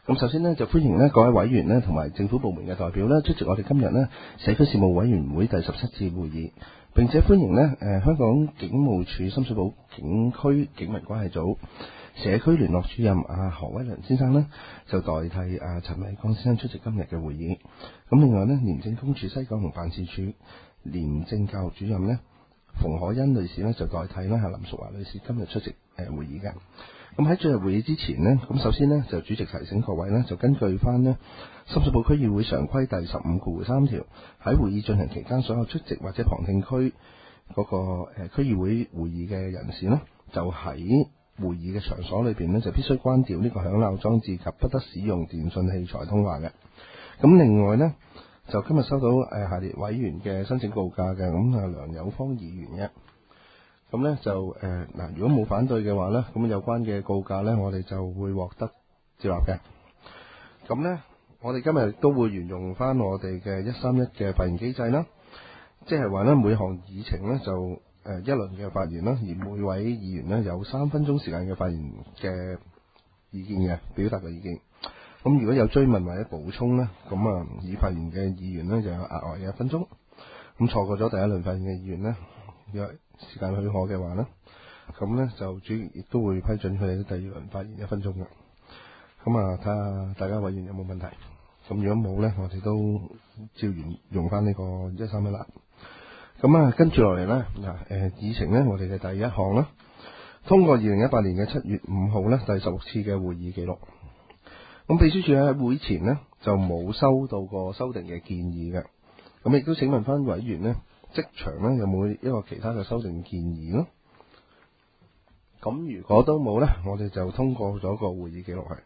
咁首先呢，就歡迎呢各位委員呢同埋政府部門嘅代表呢出席我哋今日呢社區事務委員會第17次會議，並且歡迎呢香港警務處深水埗警區警民關係組社區聯絡主任何威良先生呢就代替陳偉光先生出席今日嘅會議。咁另外呢，廉政公署西九龍辦事處廉政教育主任呢馮可欣女士呢就代替呢林淑華女士今日出席會議嘅。咁喺進入會議之前呢，咁首先呢，就主席提醒各位呢，就根據翻呢深水埗區議會常規第15.3條，喺會議進行期間，所有出席或者旁聽區嗰個區議會會議嘅人士呢，就喺會議嘅場所裏邊呢，就必須關掉呢個響鬧裝置及不得使用電訊器材通話嘅。咁另外呢，就今日收到下列委員嘅申請告假嘅，咁梁友芳議員嘅。咁呢就如果冇反對嘅話呢，咁有關嘅告假呢，我哋就會獲得接納嘅。咁呢，我哋今日都會沿用翻我哋嘅131嘅發言機制啦，即係話呢，每項議程呢就一輪嘅發言啦，而每位議員呢有3分鐘時間嘅發言嘅意見嘅表達嘅意見。咁如果有追問或者補充呢，咁已發言嘅議員呢就有額外嘅1分鐘。咁錯過咗第一輪發言嘅議員呢，若時間許可嘅話呢，咁呢就主席亦都會批准佢哋第二輪發言1分鐘嘅。咁睇下大家委員有冇問題。咁如果冇呢，我哋都照用翻呢個131啦。咁跟住落嚟呢，議程呢，我哋嘅第一項啦，通過2018年嘅7月5號呢第16次嘅會議記錄。咁秘書處喺會前呢，就冇收到過修訂嘅建議嘅。咁亦都請問翻委員呢，即場呢有冇一個其他嘅修訂建議咯？咁如果都冇呢，我哋就通過咗個會議記錄係。